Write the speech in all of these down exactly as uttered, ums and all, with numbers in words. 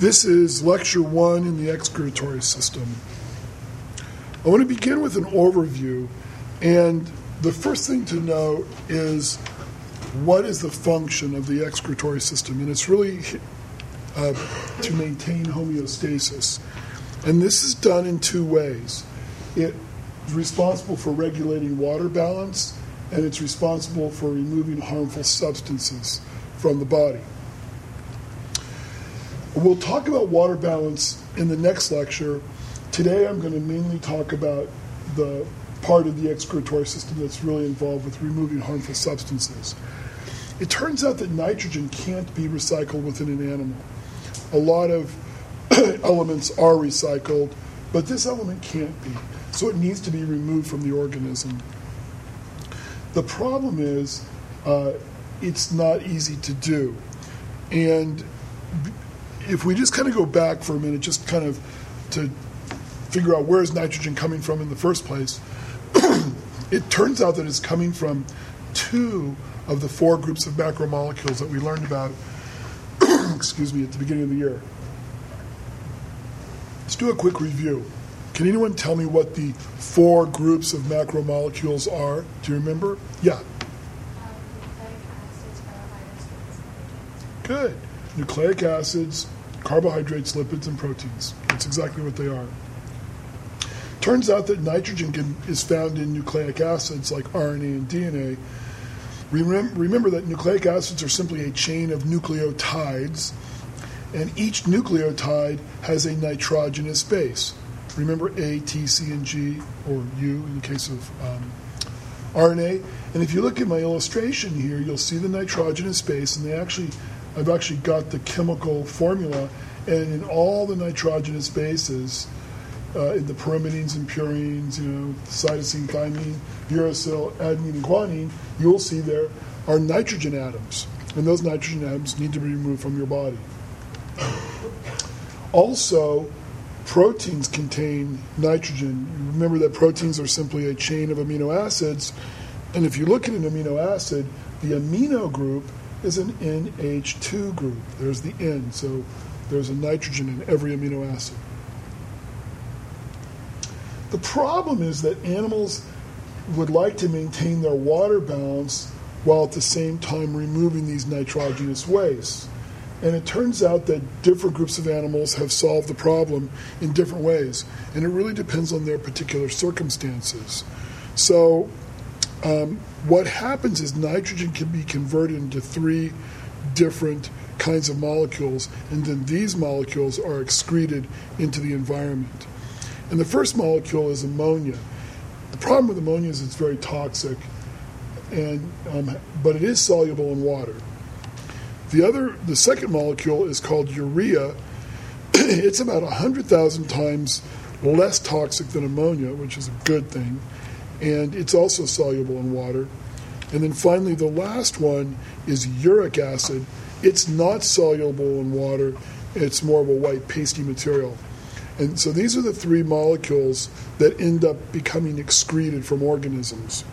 This is lecture one in the excretory system. I want to begin with an overview, and the first thing to note is what is the function of the excretory system, and it's really uh, to maintain homeostasis. And this is done in two ways. It is responsible for regulating water balance, and it's responsible for removing harmful substances from the body. We'll talk about water balance in the next lecture. Today I'm going to mainly talk about the part of the excretory system that's really involved with removing harmful substances. It turns out that nitrogen can't be recycled within an animal. A lot of elements are recycled, but this element can't be, so it needs to be removed from the organism. The problem is uh, it's not easy to do. And if we just kind of go back for a minute, just kind of to figure out where is nitrogen coming from in the first place, it turns out that it's coming from two of the four groups of macromolecules that we learned about excuse me, at the beginning of the year. Let's do a quick review. Can anyone tell me what the four groups of macromolecules are? Do you remember? Yeah. Good. Nucleic acids, carbohydrates, lipids, and proteins. That's exactly what they are. Turns out that nitrogen can, is found in nucleic acids like R N A and D N A. Remember, remember that nucleic acids are simply a chain of nucleotides, and each nucleotide has a nitrogenous base. Remember A, T, C, and G, or U in the case of um, R N A. And if you look at my illustration here, you'll see the nitrogenous base, and they actually I've actually got the chemical formula, and in all the nitrogenous bases, uh, in the pyrimidines and purines, you know, cytosine, thymine, uracil, adenine, and guanine, you'll see there are nitrogen atoms, and those nitrogen atoms need to be removed from your body. Also, proteins contain nitrogen. Remember that proteins are simply a chain of amino acids, and if you look at an amino acid, the amino group is an N H two group. There's the N, so there's a nitrogen in every amino acid. The problem is that animals would like to maintain their water balance while at the same time removing these nitrogenous wastes. And it turns out that different groups of animals have solved the problem in different ways, and it really depends on their particular circumstances. So Um, what happens is nitrogen can be converted into three different kinds of molecules, and then these molecules are excreted into the environment. And the first molecule is ammonia. The problem with ammonia is it's very toxic, and um, but it is soluble in water. The other, the second molecule is called urea. It's about one hundred thousand times less toxic than ammonia, which is a good thing. And it's also soluble in water. And then finally, the last one is uric acid. It's not soluble in water. It's more of a white pasty material. And so these are the three molecules that end up becoming excreted from organisms.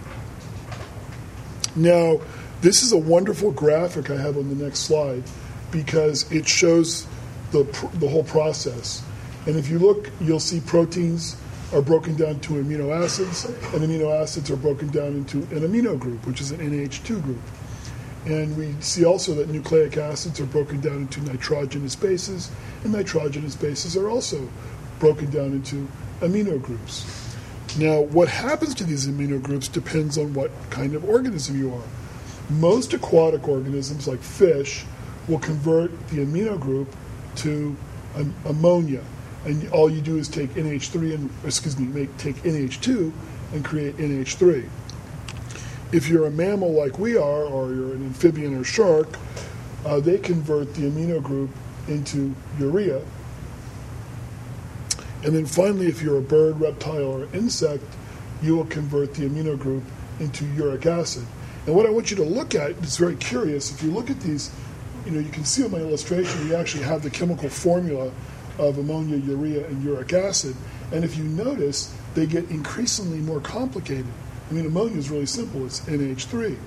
Now, this is a wonderful graphic I have on the next slide because it shows the the whole process. And if you look, you'll see proteins are broken down to amino acids, and amino acids are broken down into an amino group, which is an N H two group. And we see also that nucleic acids are broken down into nitrogenous bases, and nitrogenous bases are also broken down into amino groups. Now, what happens to these amino groups depends on what kind of organism you are. Most aquatic organisms, like fish, will convert the amino group to um, ammonia. And all you do is take N H three and excuse me, make take N H two and create N H three. If you're a mammal like we are, or you're an amphibian or shark, uh, they convert the amino group into urea. And then finally, if you're a bird, reptile, or insect, you will convert the amino group into uric acid. And what I want you to look at is very curious. If you look at these, you know, you can see on my illustration, we actually have the chemical formula of ammonia, urea, and uric acid. And if you notice, they get increasingly more complicated. I mean, ammonia is really simple. It's N H three.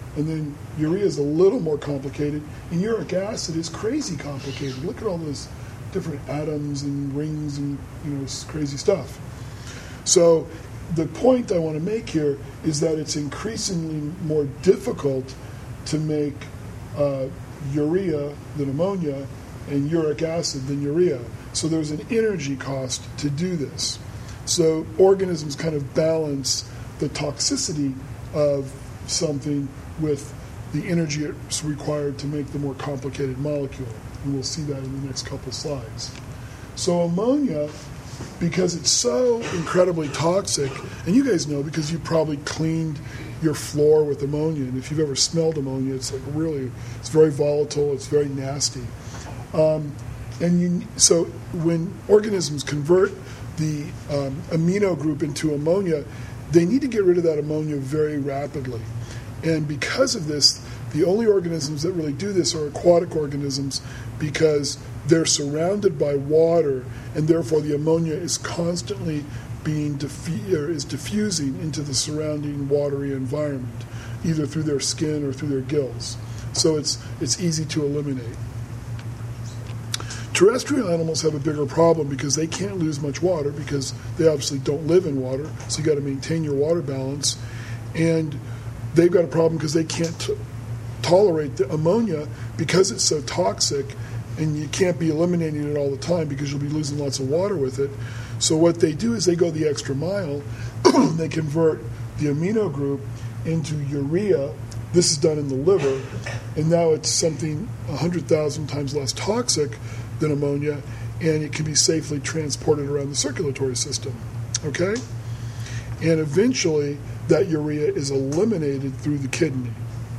And then urea is a little more complicated, and uric acid is crazy complicated. Look at all those different atoms and rings and, you know, crazy stuff. So the point I want to make here is that it's increasingly more difficult to make uh, urea than ammonia and uric acid than urea. So there's an energy cost to do this. So organisms kind of balance the toxicity of something with the energy it's required to make the more complicated molecule. And we'll see that in the next couple slides. So ammonia, because it's so incredibly toxic, and you guys know because you probably cleaned your floor with ammonia, and if you've ever smelled ammonia, it's like really, it's very volatile, it's very nasty. Um, and you, so when organisms convert the um, amino group into ammonia, they need to get rid of that ammonia very rapidly. And because of this, the only organisms that really do this are aquatic organisms, because they're surrounded by water, and therefore the ammonia is constantly being diffu- or is diffusing into the surrounding watery environment, either through their skin or through their gills. So it's it's easy to eliminate. Terrestrial animals have a bigger problem because they can't lose much water because they obviously don't live in water, so you got to maintain your water balance. And they've got a problem because they can't t- tolerate the ammonia because it's so toxic, and you can't be eliminating it all the time because you'll be losing lots of water with it. So what they do is they go the extra mile. They convert the amino group into urea. This is done in the liver, and now it's something one hundred thousand times less toxic than ammonia, and it can be safely transported around the circulatory system. Okay? And eventually, that urea is eliminated through the kidney.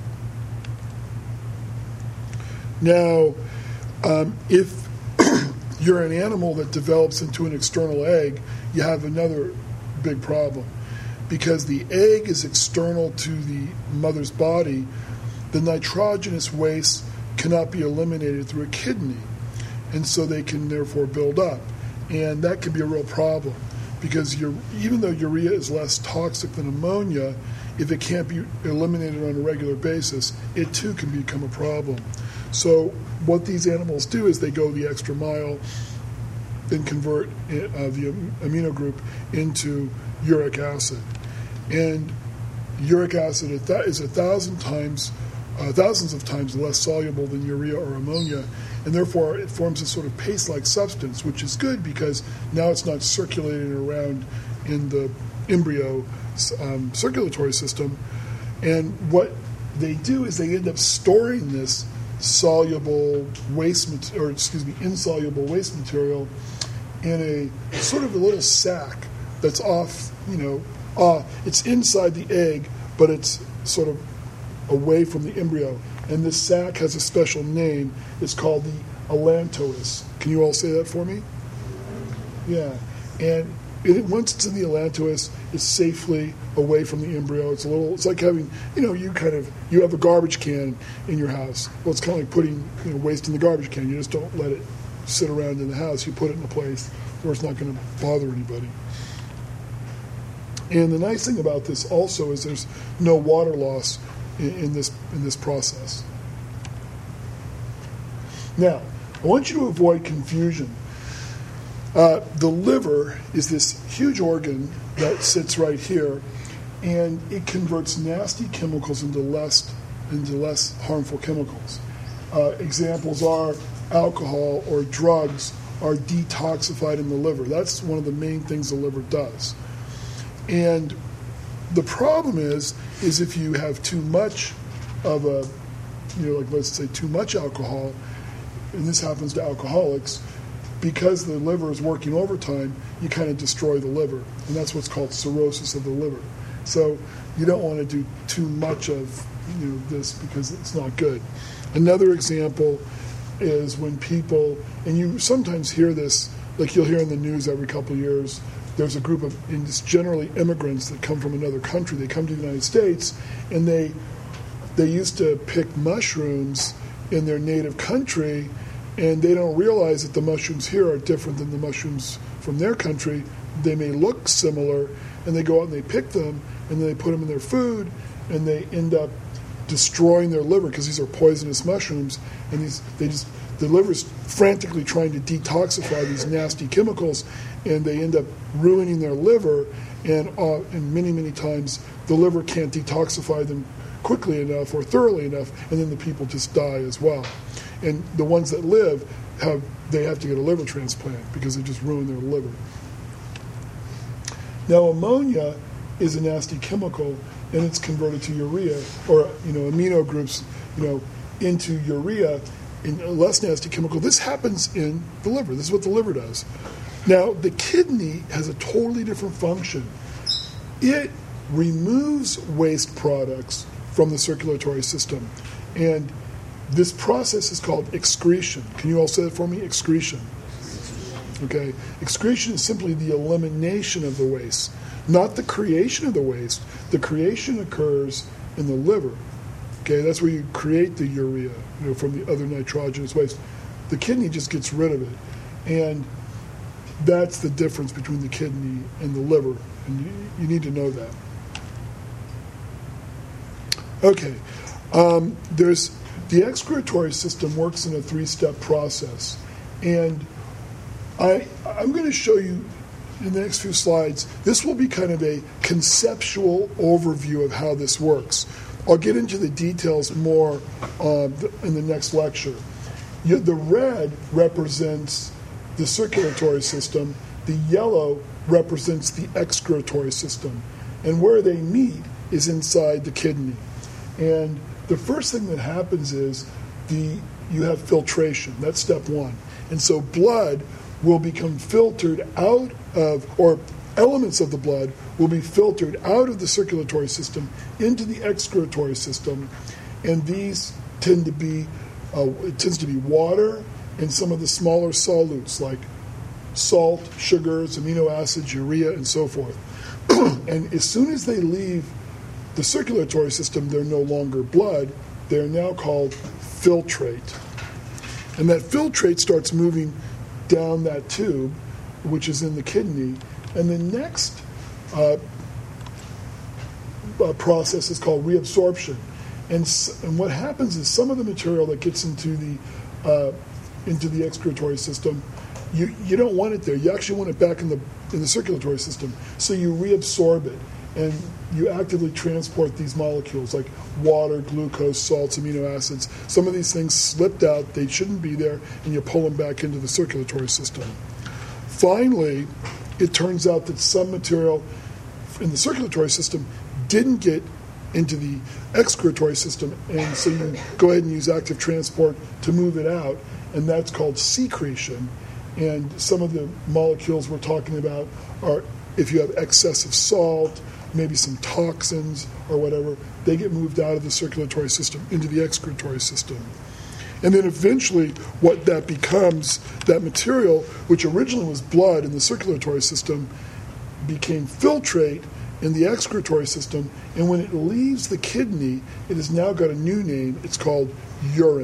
Now, um, if you're an animal that develops into an external egg, you have another big problem. Because the egg is external to the mother's body, the nitrogenous waste cannot be eliminated through a kidney. And so they can therefore build up. And that can be a real problem. Because you're, even though urea is less toxic than ammonia, if it can't be eliminated on a regular basis, it too can become a problem. So what these animals do is they go the extra mile and convert uh, the amino group into uric acid. And uric acid is a thousand times, uh, thousands of times less soluble than urea or ammonia, and therefore it forms a sort of paste-like substance, which is good because now it's not circulating around in the embryo um, circulatory system. And what they do is they end up storing this soluble waste, or excuse me, insoluble waste material in a sort of a little sac that's off, you know, uh, it's inside the egg, but it's sort of away from the embryo. And this sac has a special name. It's called the allantois. Can you all say that for me? Yeah. And it, once it's in the allantois, it's safely away from the embryo. It's a little, it's like having, you know, you kind of, you have a garbage can in your house. Well, it's kind of like putting, you know, waste in the garbage can. You just don't let it sit around in the house. You put it in a place where it's not going to bother anybody. And the nice thing about this also is there's no water loss in, in this in this process. Now, I want you to avoid confusion. Uh, the liver is this huge organ that sits right here, and it converts nasty chemicals into less into less harmful chemicals. Uh, examples are alcohol or drugs are detoxified in the liver. That's one of the main things the liver does. And the problem is, is if you have too much of a, you know, like let's say too much alcohol, and this happens to alcoholics, because the liver is working overtime, you kind of destroy the liver. And that's what's called cirrhosis of the liver. So you don't want to do too much of, you know, this because it's not good. Another example is when people, and you sometimes hear this, like you'll hear in the news every couple of years, there's a group of, and it's generally immigrants that come from another country. They come to the United States, and they they used to pick mushrooms in their native country, and they don't realize that the mushrooms here are different than the mushrooms from their country. They may look similar, and they go out and they pick them, and then they put them in their food, and they end up destroying their liver because these are poisonous mushrooms, and these they just the liver's frantically trying to detoxify these nasty chemicals, and they end up ruining their liver, and uh, and many many times the liver can't detoxify them quickly enough or thoroughly enough, and then the people just die as well. And the ones that live have they have to get a liver transplant because they just ruin their liver. Now ammonia is a nasty chemical, and it's converted to urea, or you know amino groups, you know, into urea, in a less nasty chemical. This happens in the liver. This is what the liver does. Now the kidney has a totally different function. It removes waste products from the circulatory system, and this process is called excretion. Can you all say that for me? Excretion. Okay. Excretion is simply the elimination of the waste, not the creation of the waste. The creation occurs in the liver. Okay, that's where you create the urea, you know, from the other nitrogenous waste. The kidney just gets rid of it, and that's the difference between the kidney and the liver, and you, you need to know that. Okay, um, there's the excretory system works in a three-step process, and I I'm going to show you in the next few slides. This will be kind of a conceptual overview of how this works. I'll get into the details more uh, in the next lecture. You, the red represents the circulatory system. The yellow represents the excretory system. And where they meet is inside the kidney. And the first thing that happens is the you have filtration. That's step one. And so blood will become filtered out of, or elements of the blood will be filtered out of the circulatory system into the excretory system, and these tend to be uh, it tends to be water and some of the smaller solutes like salt, sugars, amino acids, urea, and so forth. And as soon as they leave the circulatory system, they're no longer blood. They're now called filtrate, and that filtrate starts moving down that tube, which is in the kidney. And the next uh, uh, process is called reabsorption. And, and what happens is some of the material that gets into the uh, into the excretory system, you, you don't want it there. You actually want it back in the in the circulatory system. So you reabsorb it, and you actively transport these molecules like water, glucose, salts, amino acids. Some of these things slipped out. They shouldn't be there, and you pull them back into the circulatory system. Finally, it turns out that some material in the circulatory system didn't get into the excretory system, and so you go ahead and use active transport to move it out, and that's called secretion. And some of the molecules we're talking about are, if you have excessive salt, maybe some toxins or whatever, they get moved out of the circulatory system into the excretory system. And then eventually what that becomes, that material, which originally was blood in the circulatory system, became filtrate in the excretory system. And when it leaves the kidney, it has now got a new name. It's called urine.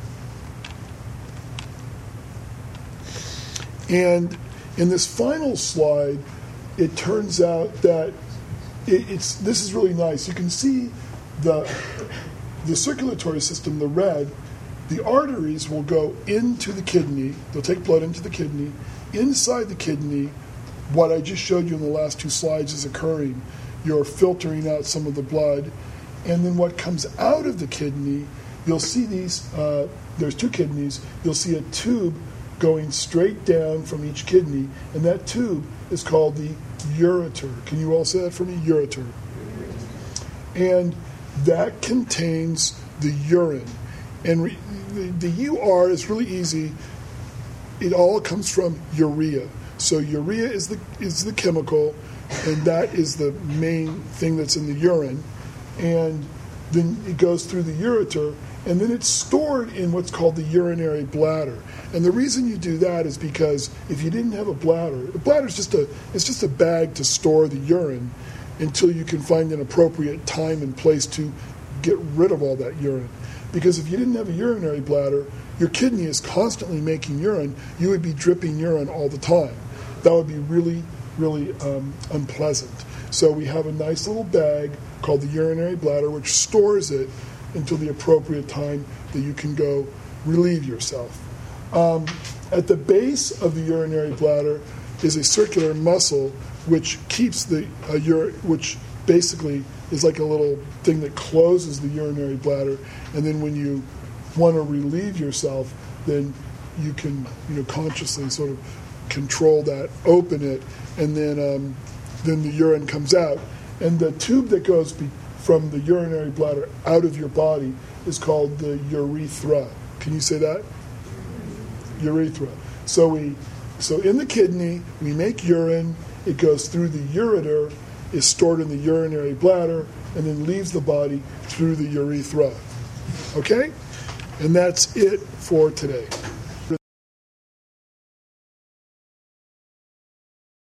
And in this final slide, it turns out that it, it's this is really nice. You can see the the circulatory system, the red. The arteries will go into the kidney. They'll take blood into the kidney. Inside the kidney, what I just showed you in the last two slides is occurring. You're filtering out some of the blood. And then what comes out of the kidney, you'll see these, uh, there's two kidneys. You'll see a tube going straight down from each kidney. And that tube is called the ureter. Can you all say that for me? Ureter. And that contains the urine. And re- the, the U R is really easy. It all comes from urea. So urea is the is the chemical, and that is the main thing that's in the urine. And then it goes through the ureter, and then it's stored in what's called the urinary bladder. And the reason you do that is because if you didn't have a bladder, a bladder is just a it's just a bag to store the urine until you can find an appropriate time and place to get rid of all that urine. Because if you didn't have a urinary bladder, your kidney is constantly making urine, you would be dripping urine all the time. That would be really, really um, unpleasant. So we have a nice little bag called the urinary bladder, which stores it until the appropriate time that you can go relieve yourself. Um, at the base of the urinary bladder is a circular muscle which keeps the uh, ur- which basically is like a little thing that closes the urinary bladder, and then when you want to relieve yourself, then you can, you know, consciously sort of control that, open it, and then um, then the urine comes out. And the tube that goes be- from the urinary bladder out of your body is called the urethra. Can you say that? Urethra. So we, so in the kidney, we make urine. It goes through the ureter, is stored in the urinary bladder, and then leaves the body through the urethra. Okay? And that's it for today.